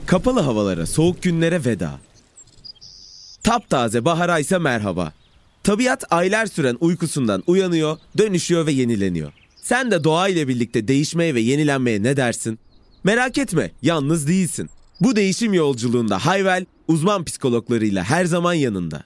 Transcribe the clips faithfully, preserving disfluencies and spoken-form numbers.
Kapalı havalara, soğuk günlere veda. Taptaze bahara ise merhaba. Tabiat aylar süren uykusundan uyanıyor, dönüşüyor ve yenileniyor. Sen de doğa ile birlikte değişmeye ve yenilenmeye ne dersin? Merak etme, yalnız değilsin. Bu değişim yolculuğunda Hayvel, uzman psikologlarıyla her zaman yanında.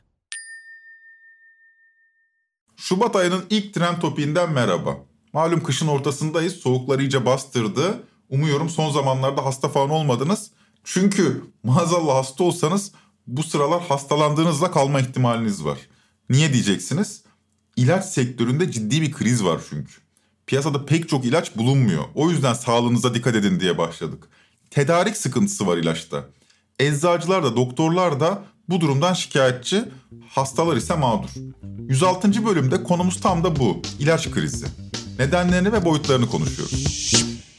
Şubat ayının ilk trend topiğinden merhaba. Malum kışın ortasındayız, soğuklar iyice bastırdı. Umuyorum son zamanlarda hasta falan olmadınız. Çünkü maazallah hasta olsanız bu sıralar hastalandığınızla kalma ihtimaliniz var. Niye diyeceksiniz? İlaç sektöründe ciddi bir kriz var çünkü. Piyasada pek çok ilaç bulunmuyor. O yüzden sağlığınıza dikkat edin diye başladık. Tedarik sıkıntısı var ilaçta. Eczacılar da doktorlar da bu durumdan şikayetçi, hastalar ise mağdur. yüz altıncı bölümde konumuz tam da bu, ilaç krizi. Nedenlerini ve boyutlarını konuşuyoruz.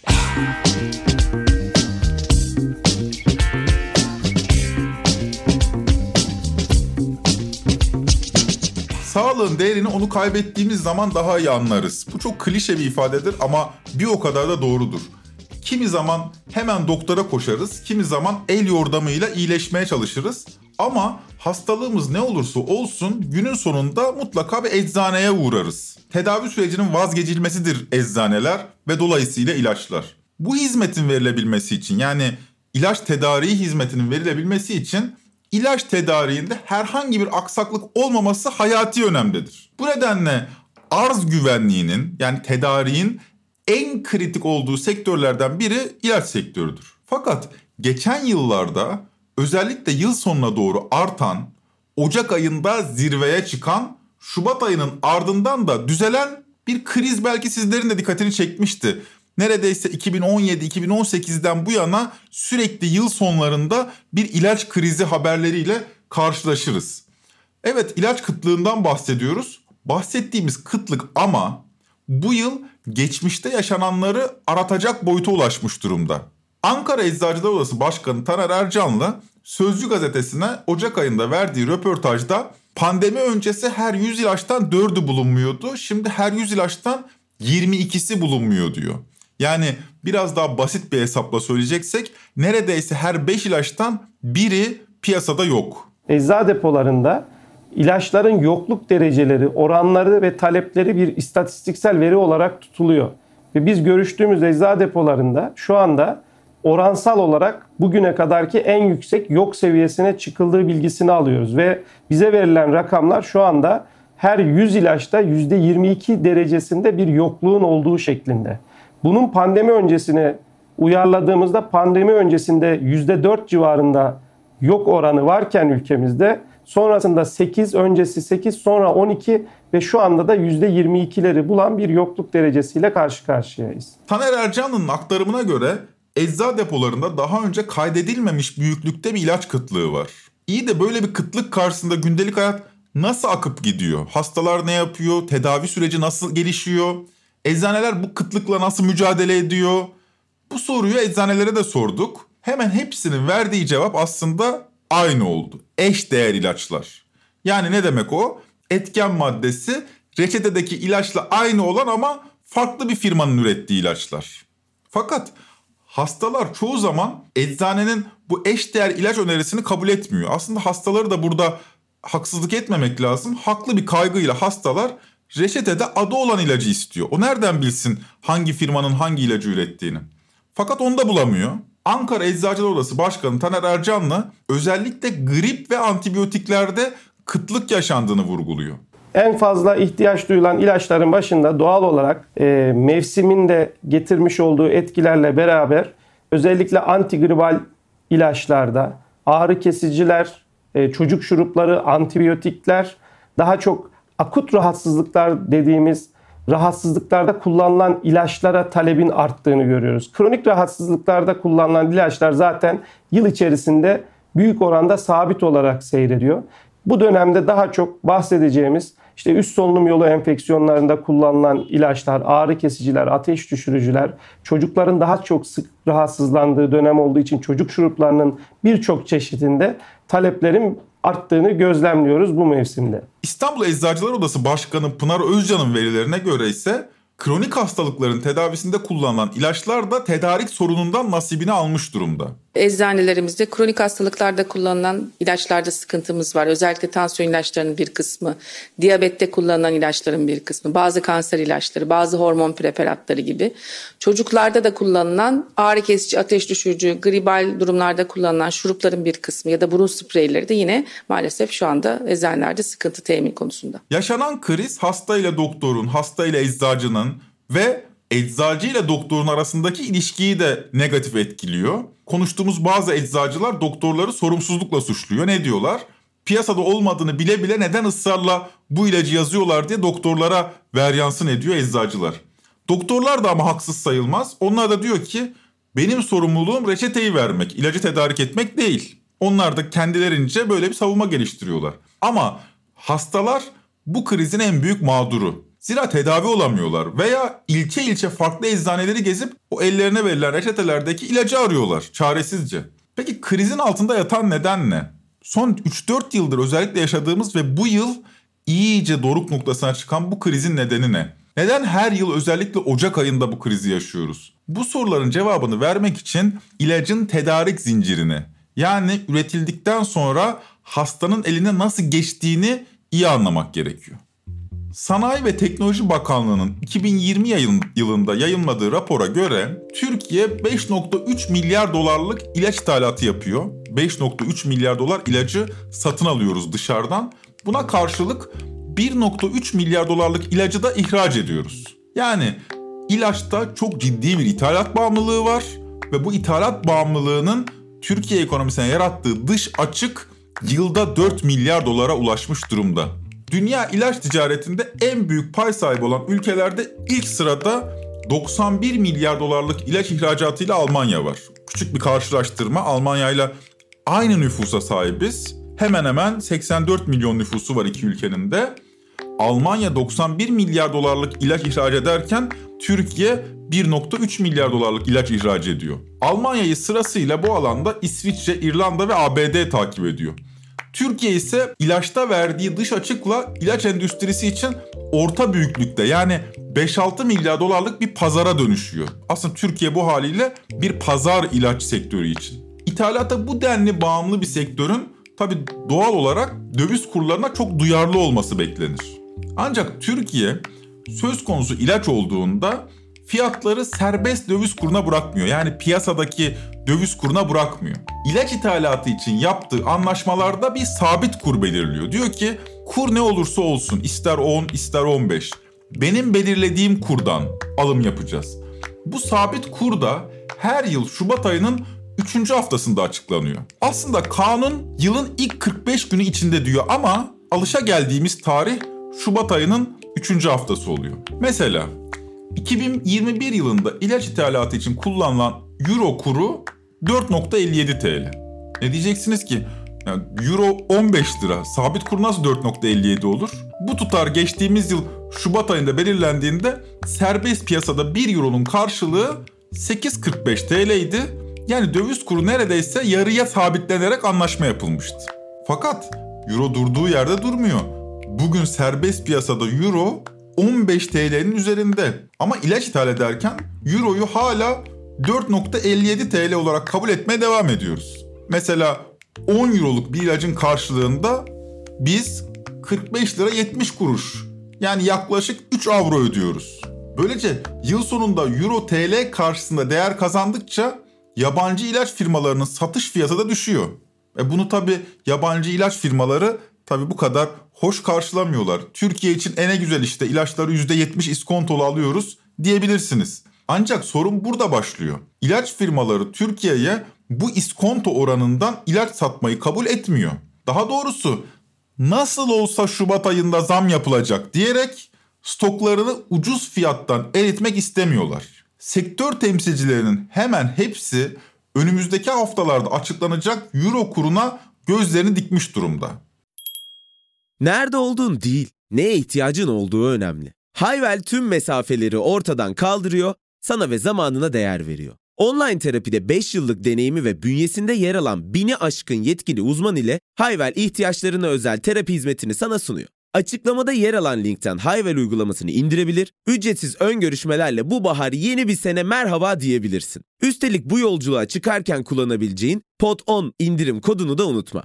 Sağlığın değerini onu kaybettiğimiz zaman daha iyi anlarız. Bu çok klişe bir ifadedir ama bir o kadar da doğrudur. Kimi zaman hemen doktora koşarız, kimi zaman el yordamıyla iyileşmeye çalışırız. Ama hastalığımız ne olursa olsun günün sonunda mutlaka bir eczaneye uğrarız. Tedavi sürecinin vazgeçilmesidir eczaneler ve dolayısıyla ilaçlar. Bu hizmetin verilebilmesi için, yani ilaç tedariği hizmetinin verilebilmesi için ilaç tedariğinde herhangi bir aksaklık olmaması hayati önemlidir. Bu nedenle arz güvenliğinin, yani tedariğin en kritik olduğu sektörlerden biri ilaç sektörüdür. Fakat geçen yıllarda özellikle yıl sonuna doğru artan, Ocak ayında zirveye çıkan, Şubat ayının ardından da düzelen bir kriz belki sizlerin de dikkatini çekmişti. Neredeyse iki bin on yedi iki bin on sekizden bu yana sürekli yıl sonlarında bir ilaç krizi haberleriyle karşılaşırız. Evet, ilaç kıtlığından bahsediyoruz. Bahsettiğimiz kıtlık ama bu yıl geçmişte yaşananları aratacak boyuta ulaşmış durumda. Ankara Eczacılar Odası Başkanı Taner Ercanlı Sözcü gazetesine Ocak ayında verdiği röportajda pandemi öncesi her yüz ilaçtan dördü bulunmuyordu. Şimdi her yüz ilaçtan yirmi ikisi bulunmuyor diyor. Yani biraz daha basit bir hesapla söyleyeceksek neredeyse her beş ilaçtan biri piyasada yok. Eczacı depolarında ilaçların yokluk dereceleri, oranları ve talepleri bir istatistiksel veri olarak tutuluyor. Ve biz görüştüğümüz eczacı depolarında şu anda oransal olarak bugüne kadarki en yüksek yok seviyesine çıkıldığı bilgisini alıyoruz. Ve bize verilen rakamlar şu anda her yüz ilaçta yüzde yirmi iki derecesinde bir yokluğun olduğu şeklinde. Bunun pandemi öncesine uyarladığımızda pandemi öncesinde yüzde dört civarında yok oranı varken ülkemizde sonrasında sekiz, öncesi sekiz, sonra on iki ve şu anda da yüzde yirmi ikileri bulan bir yokluk derecesiyle karşı karşıyayız. Taner Ercanlı'nın aktarımına göre eczacı depolarında daha önce kaydedilmemiş büyüklükte bir ilaç kıtlığı var. İyi de böyle bir kıtlık karşısında gündelik hayat nasıl akıp gidiyor? Hastalar ne yapıyor? Tedavi süreci nasıl gelişiyor? Eczaneler bu kıtlıkla nasıl mücadele ediyor? Bu soruyu eczanelere de sorduk. Hemen hepsinin verdiği cevap aslında aynı oldu. Eş değer ilaçlar. Yani ne demek o? Etken maddesi reçetedeki ilaçla aynı olan ama farklı bir firmanın ürettiği ilaçlar. Fakat hastalar çoğu zaman eczanenin bu eşdeğer ilaç önerisini kabul etmiyor. Aslında hastaları da burada haksızlık etmemek lazım. Haklı bir kaygıyla hastalar reçetede adı olan ilacı istiyor. O nereden bilsin hangi firmanın hangi ilacı ürettiğini? Fakat onu da bulamıyor. Ankara Eczacılar Odası Başkanı Taner Ercanlı özellikle grip ve antibiyotiklerde kıtlık yaşandığını vurguluyor. En fazla ihtiyaç duyulan ilaçların başında doğal olarak e, mevsimin de getirmiş olduğu etkilerle beraber özellikle antigribal ilaçlarda, ağrı kesiciler, e, çocuk şurupları, antibiyotikler, daha çok akut rahatsızlıklar dediğimiz rahatsızlıklarda kullanılan ilaçlara talebin arttığını görüyoruz. Kronik rahatsızlıklarda kullanılan ilaçlar zaten yıl içerisinde büyük oranda sabit olarak seyrediyor. Bu dönemde daha çok bahsedeceğimiz işte üst solunum yolu enfeksiyonlarında kullanılan ilaçlar, ağrı kesiciler, ateş düşürücüler, çocukların daha çok sık rahatsızlandığı dönem olduğu için çocuk şuruplarının birçok çeşidinde taleplerin arttığını gözlemliyoruz bu mevsimde. İstanbul Eczacılar Odası Başkanı Pınar Özcan'ın verilerine göre ise kronik hastalıkların tedavisinde kullanılan ilaçlar da tedarik sorunundan nasibini almış durumda. Eczanelerimizde kronik hastalıklarda kullanılan ilaçlarda sıkıntımız var. Özellikle tansiyon ilaçlarının bir kısmı, diyabette kullanılan ilaçların bir kısmı, bazı kanser ilaçları, bazı hormon preparatları gibi. Çocuklarda da kullanılan ağrı kesici, ateş düşürücü, gribal durumlarda kullanılan şurupların bir kısmı ya da burun spreyleri de yine maalesef şu anda eczanelerde sıkıntı temin konusunda. Yaşanan kriz hasta ile doktorun, hasta ile eczacının ve eczacı ile doktorun arasındaki ilişkiyi de negatif etkiliyor. Konuştuğumuz bazı eczacılar doktorları sorumsuzlukla suçluyor. Ne diyorlar? Piyasada olmadığını bile bile neden ısrarla bu ilacı yazıyorlar diye doktorlara veryansın ediyor eczacılar. Doktorlar da ama haksız sayılmaz. Onlar da diyor ki benim sorumluluğum reçeteyi vermek, ilacı tedarik etmek değil. Onlar da kendilerince böyle bir savunma geliştiriyorlar. Ama hastalar bu krizin en büyük mağduru. Zira tedavi olamıyorlar veya ilçe ilçe farklı eczaneleri gezip o ellerine verilen reçetelerdeki ilacı arıyorlar çaresizce. Peki krizin altında yatan neden ne? Son üç dört yıldır özellikle yaşadığımız ve bu yıl iyice doruk noktasına çıkan bu krizin nedeni ne? Neden her yıl özellikle Ocak ayında bu krizi yaşıyoruz? Bu soruların cevabını vermek için ilacın tedarik zincirini, yani üretildikten sonra hastanın eline nasıl geçtiğini iyi anlamak gerekiyor. Sanayi ve Teknoloji Bakanlığı'nın iki bin yirmi yılında yayınladığı rapora göre Türkiye beş virgül üç milyar dolarlık ilaç ithalatı yapıyor. beş virgül üç milyar dolar ilacı satın alıyoruz dışarıdan. Buna karşılık bir virgül üç milyar dolarlık ilacı da ihraç ediyoruz. Yani ilaçta çok ciddi bir ithalat bağımlılığı var ve bu ithalat bağımlılığının Türkiye ekonomisine yarattığı dış açık yılda dört milyar dolara ulaşmış durumda. Dünya ilaç ticaretinde en büyük pay sahibi olan ülkelerde ilk sırada doksan bir milyar dolarlık ilaç ihracatıyla Almanya var. Küçük bir karşılaştırma, Almanya ile aynı nüfusa sahibiz. Hemen hemen seksen dört milyon nüfusu var iki ülkenin de. Almanya doksan bir milyar dolarlık ilaç ihraç ederken Türkiye bir virgül üç milyar dolarlık ilaç ihraç ediyor. Almanya'yı sırasıyla bu alanda İsviçre, İrlanda ve A B D takip ediyor. Türkiye ise ilaçta verdiği dış açıkla ilaç endüstrisi için orta büyüklükte, yani beş altı milyar dolarlık bir pazara dönüşüyor. Aslında Türkiye bu haliyle bir pazar ilaç sektörü için. İthalata bu denli bağımlı bir sektörün tabii doğal olarak döviz kurlarına çok duyarlı olması beklenir. Ancak Türkiye söz konusu ilaç olduğunda fiyatları serbest döviz kuruna bırakmıyor. Yani piyasadaki döviz kuruna bırakmıyor. İlaç ithalatı için yaptığı anlaşmalarda bir sabit kur belirliyor. Diyor ki kur ne olursa olsun, ister on ister on beş, benim belirlediğim kurdan alım yapacağız. Bu sabit kur da her yıl Şubat ayının üçüncü haftasında açıklanıyor. Aslında kanun yılın ilk kırk beş günü içinde diyor ama alışageldiğimiz tarih Şubat ayının üçüncü haftası oluyor. Mesela iki bin yirmi bir yılında ilaç ithalatı için kullanılan euro kuru dört virgül elli yedi TL. Ne diyeceksiniz ki? Yani euro on beş lira. Sabit kur nasıl dört virgül elli yedi olur? Bu tutar geçtiğimiz yıl Şubat ayında belirlendiğinde serbest piyasada bir euronun karşılığı sekiz virgül kırk beş TL idi. Yani döviz kuru neredeyse yarıya sabitlenerek anlaşma yapılmıştı. Fakat euro durduğu yerde durmuyor. Bugün serbest piyasada euro on beş TL'nin üzerinde. Ama ilaç ithal ederken euroyu hala dört virgül elli yedi TL olarak kabul etmeye devam ediyoruz. Mesela on euroluk bir ilacın karşılığında biz kırk beş lira yetmiş kuruş, yani yaklaşık üç avro ödüyoruz. Böylece yıl sonunda euro T L karşısında değer kazandıkça yabancı ilaç firmalarının satış fiyatı da düşüyor. E bunu tabii yabancı ilaç firmaları tabii bu kadar hoş karşılamıyorlar. Türkiye için en güzel işte ilaçları yüzde yetmiş iskontolu alıyoruz diyebilirsiniz. Ancak sorun burada başlıyor. İlaç firmaları Türkiye'ye bu iskonto oranından ilaç satmayı kabul etmiyor. Daha doğrusu nasıl olsa Şubat ayında zam yapılacak diyerek stoklarını ucuz fiyattan eritmek istemiyorlar. Sektör temsilcilerinin hemen hepsi önümüzdeki haftalarda açıklanacak euro kuruna gözlerini dikmiş durumda. Nerede olduğun değil, neye ihtiyacın olduğu önemli. Hayvel tüm mesafeleri ortadan kaldırıyor, sana ve zamanına değer veriyor. Online terapide beş yıllık deneyimi ve bünyesinde yer alan bini aşkın yetkili uzman ile Hayvel ihtiyaçlarına özel terapi hizmetini sana sunuyor. Açıklamada yer alan linkten Hayvel uygulamasını indirebilir, ücretsiz ön görüşmelerle bu bahar yeni bir sene merhaba diyebilirsin. Üstelik bu yolculuğa çıkarken kullanabileceğin Pod on indirim kodunu da unutma.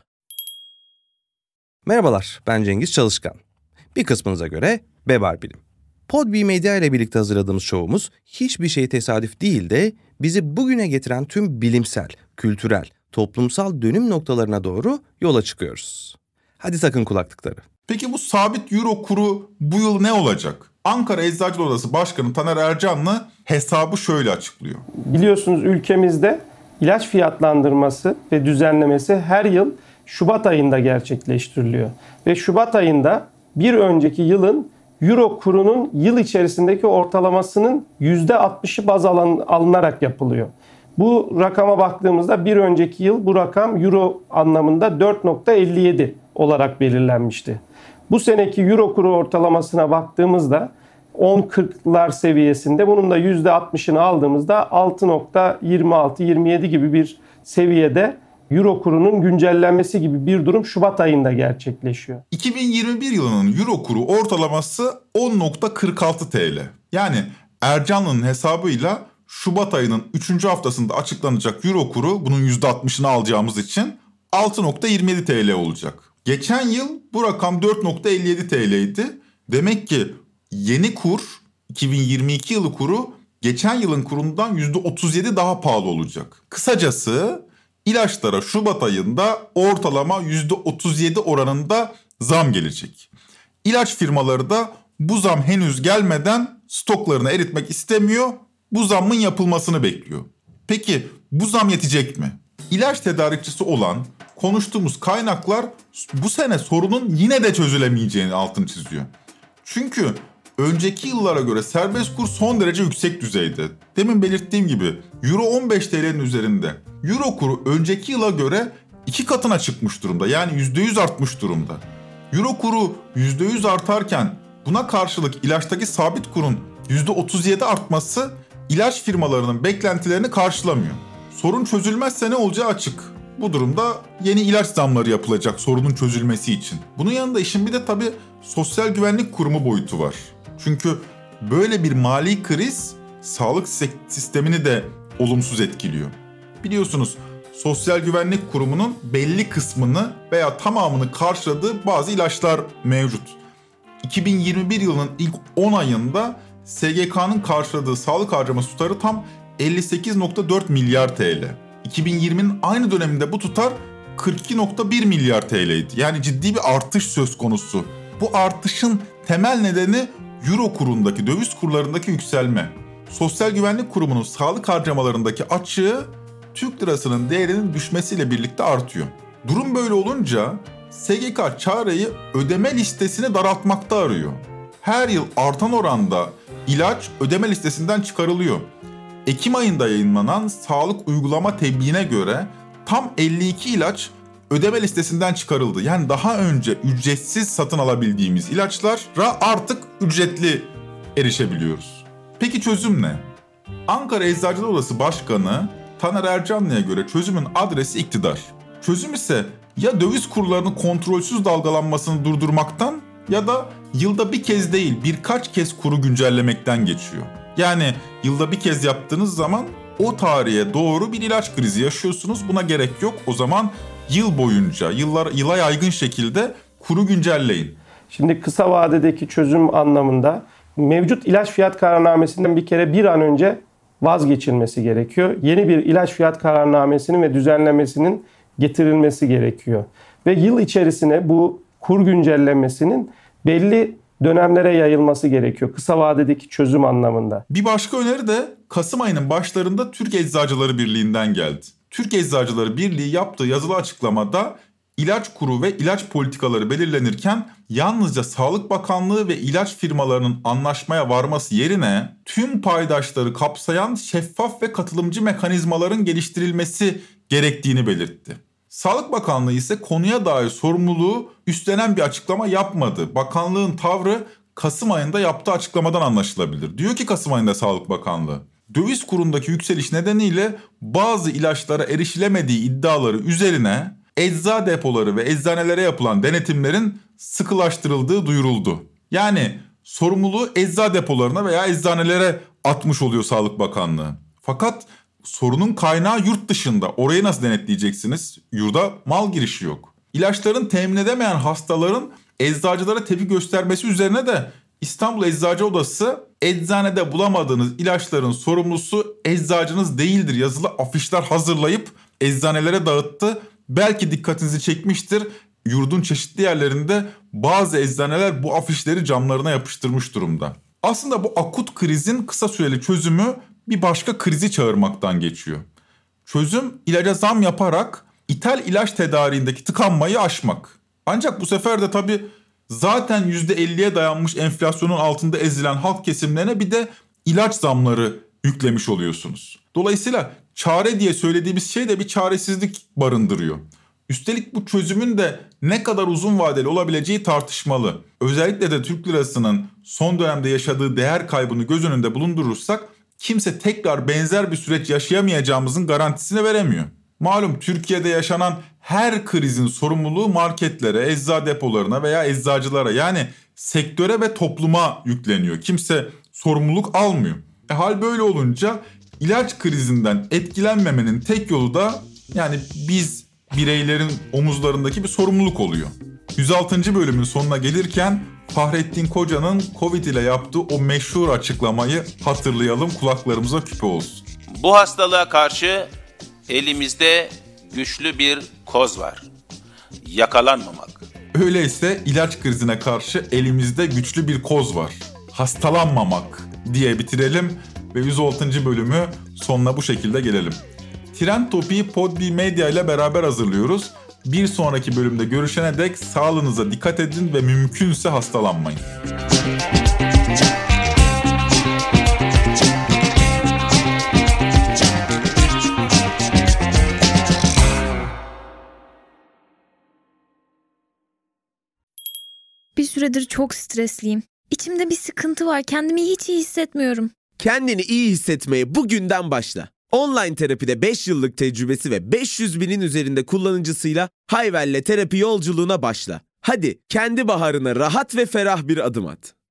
Merhabalar, ben Cengiz Çalışkan. Bir kısmınıza göre Bebar Bilim. Podbi Medya ile birlikte hazırladığımız şovumuz hiçbir şey tesadüf değil de bizi bugüne getiren tüm bilimsel, kültürel, toplumsal dönüm noktalarına doğru yola çıkıyoruz. Hadi takın kulaklıkları. Peki bu sabit euro kuru bu yıl ne olacak? Ankara Eczacılar Odası Başkanı Taner Ercanlı hesabı şöyle açıklıyor. Biliyorsunuz ülkemizde ilaç fiyatlandırması ve düzenlemesi her yıl Şubat ayında gerçekleştiriliyor. Ve Şubat ayında bir önceki yılın euro kurunun yıl içerisindeki ortalamasının yüzde altmışı baz alın, alınarak yapılıyor. Bu rakama baktığımızda bir önceki yıl bu rakam euro anlamında dört virgül elli yedi olarak belirlenmişti. Bu seneki euro kuru ortalamasına baktığımızda on kırklar seviyesinde, bunun da yüzde altmışını aldığımızda altı virgül yirmi altı yirmi yedi gibi bir seviyede euro kurunun güncellenmesi gibi bir durum Şubat ayında gerçekleşiyor. iki bin yirmi bir yılının euro kuru ortalaması on virgül kırk altı T L. Yani Ercanlı'nın hesabıyla Şubat ayının üçüncü haftasında açıklanacak euro kuru, bunun yüzde altmışını alacağımız için altı virgül yirmi yedi T L olacak. Geçen yıl bu rakam dört virgül elli yedi T L'ydi. Demek ki yeni kur, iki bin yirmi iki yılı kuru geçen yılın kurundan yüzde otuz yedi daha pahalı olacak. Kısacası ilaçlara Şubat ayında ortalama yüzde otuz yedi oranında zam gelecek. İlaç firmaları da bu zam henüz gelmeden stoklarını eritmek istemiyor, bu zammın yapılmasını bekliyor. Peki bu zam yetecek mi? İlaç tedarikçisi olan konuştuğumuz kaynaklar bu sene sorunun yine de çözülemeyeceğini altını çiziyor. Çünkü önceki yıllara göre serbest kur son derece yüksek düzeyde. Demin belirttiğim gibi Euro on beş T L'nin üzerinde. Euro kuru önceki yıla göre iki katına çıkmış durumda. Yani yüzde yüz artmış durumda. Euro kuru yüzde yüz artarken buna karşılık ilaçtaki sabit kurun yüzde otuz yedi artması ilaç firmalarının beklentilerini karşılamıyor. Sorun çözülmezse ne olacağı açık. Bu durumda yeni ilaç zamları yapılacak sorunun çözülmesi için. Bunun yanında işin bir de tabii Sosyal Güvenlik Kurumu boyutu var. Çünkü böyle bir mali kriz sağlık sistemini de olumsuz etkiliyor. Biliyorsunuz Sosyal Güvenlik Kurumu'nun belli kısmını veya tamamını karşıladığı bazı ilaçlar mevcut. iki bin yirmi bir yılının ilk on ayında S G K'nın karşıladığı sağlık harcaması tutarı tam elli sekiz virgül dört milyar T L. iki bin yirminin aynı döneminde bu tutar kırk iki virgül bir milyar T L'ydi. Yani ciddi bir artış söz konusu. Bu artışın temel nedeni euro kurundaki, döviz kurlarındaki yükselme. Sosyal Güvenlik Kurumu'nun sağlık harcamalarındaki açığı Türk lirasının değerinin düşmesiyle birlikte artıyor. Durum böyle olunca S G K çareyi ödeme listesini daraltmakta arıyor. Her yıl artan oranda ilaç ödeme listesinden çıkarılıyor. Ekim ayında yayınlanan sağlık uygulama tebliğine göre tam elli iki ilaç ödeme listesinden çıkarıldı. Yani daha önce ücretsiz satın alabildiğimiz ilaçlara artık ücretli erişebiliyoruz. Peki çözüm ne? Ankara Eczacılar Odası Başkanı Taner Ercanlı'ya göre çözümün adresi iktidar. Çözüm ise ya döviz kurlarının kontrolsüz dalgalanmasını durdurmaktan ya da yılda bir kez değil birkaç kez kuru güncellemekten geçiyor. Yani yılda bir kez yaptığınız zaman o tarihe doğru bir ilaç krizi yaşıyorsunuz. Buna gerek yok. O zaman yıl boyunca, yıllar, yıla yaygın şekilde kuru güncelleyin. Şimdi kısa vadedeki çözüm anlamında mevcut ilaç fiyat kararnamesinden bir kere bir an önce vazgeçilmesi gerekiyor. Yeni bir ilaç fiyat kararnamesinin ve düzenlemesinin getirilmesi gerekiyor. Ve yıl içerisine bu kur güncellemesinin belli dönemlere yayılması gerekiyor. Kısa vadedeki çözüm anlamında. Bir başka öneri de Kasım ayının başlarında Türk Eczacıları Birliği'nden geldi. Türk Eczacıları Birliği yaptığı yazılı açıklamada ilaç kuru ve ilaç politikaları belirlenirken yalnızca Sağlık Bakanlığı ve ilaç firmalarının anlaşmaya varması yerine tüm paydaşları kapsayan şeffaf ve katılımcı mekanizmaların geliştirilmesi gerektiğini belirtti. Sağlık Bakanlığı ise konuya dair sorumluluğu üstlenen bir açıklama yapmadı. Bakanlığın tavrı Kasım ayında yaptığı açıklamadan anlaşılabilir. Diyor ki Kasım ayında Sağlık Bakanlığı, döviz kurundaki yükseliş nedeniyle bazı ilaçlara erişilemediği iddiaları üzerine ecza depoları ve eczanelere yapılan denetimlerin sıkılaştırıldığı duyuruldu. Yani sorumluluğu ecza depolarına veya eczanelere atmış oluyor Sağlık Bakanlığı. Fakat sorunun kaynağı yurt dışında. Orayı nasıl denetleyeceksiniz? Yurda mal girişi yok. İlaçların temin edemeyen hastaların eczacılara tepki göstermesi üzerine de İstanbul Eczacı Odası eczanede bulamadığınız ilaçların sorumlusu eczacınız değildir yazılı afişler hazırlayıp eczanelere dağıttı. Belki dikkatinizi çekmiştir. Yurdun çeşitli yerlerinde bazı eczaneler bu afişleri camlarına yapıştırmış durumda. Aslında bu akut krizin kısa süreli çözümü bir başka krizi çağırmaktan geçiyor. Çözüm ilaca zam yaparak ithal ilaç tedariğindeki tıkanmayı aşmak. Ancak bu sefer de tabii zaten yüzde elliye dayanmış enflasyonun altında ezilen halk kesimlerine bir de ilaç zamları yüklemiş oluyorsunuz. Dolayısıyla çare diye söylediğimiz şey de bir çaresizlik barındırıyor. Üstelik bu çözümün de ne kadar uzun vadeli olabileceği tartışmalı. Özellikle de Türk lirasının son dönemde yaşadığı değer kaybını göz önünde bulundurursak kimse tekrar benzer bir süreç yaşayamayacağımızın garantisini veremiyor. Malum Türkiye'de yaşanan her krizin sorumluluğu marketlere, ecza depolarına veya eczacılara yani sektöre ve topluma yükleniyor. Kimse sorumluluk almıyor. E hal böyle olunca ilaç krizinden etkilenmemenin tek yolu da yani biz bireylerin omuzlarındaki bir sorumluluk oluyor. yüz altıncı bölümün sonuna gelirken Fahrettin Koca'nın Covid ile yaptığı o meşhur açıklamayı hatırlayalım, kulaklarımıza küpe olsun. Bu hastalığa karşı elimizde güçlü bir koz var. Yakalanmamak. Öyleyse ilaç krizine karşı elimizde güçlü bir koz var. Hastalanmamak diye bitirelim ve yüz altıncı bölümü sonuna bu şekilde gelelim. Trend Topi'yi Podbi Medya ile beraber hazırlıyoruz. Bir sonraki bölümde görüşene dek sağlığınıza dikkat edin ve mümkünse hastalanmayın. Bir süredir çok stresliyim. İçimde bir sıkıntı var. Kendimi hiç iyi hissetmiyorum. Kendini iyi hissetmeye bugünden başla. Online terapide beş yıllık tecrübesi ve beş yüz binin üzerinde kullanıcısıyla Hayvel'le terapi yolculuğuna başla. Hadi kendi baharına rahat ve ferah bir adım at.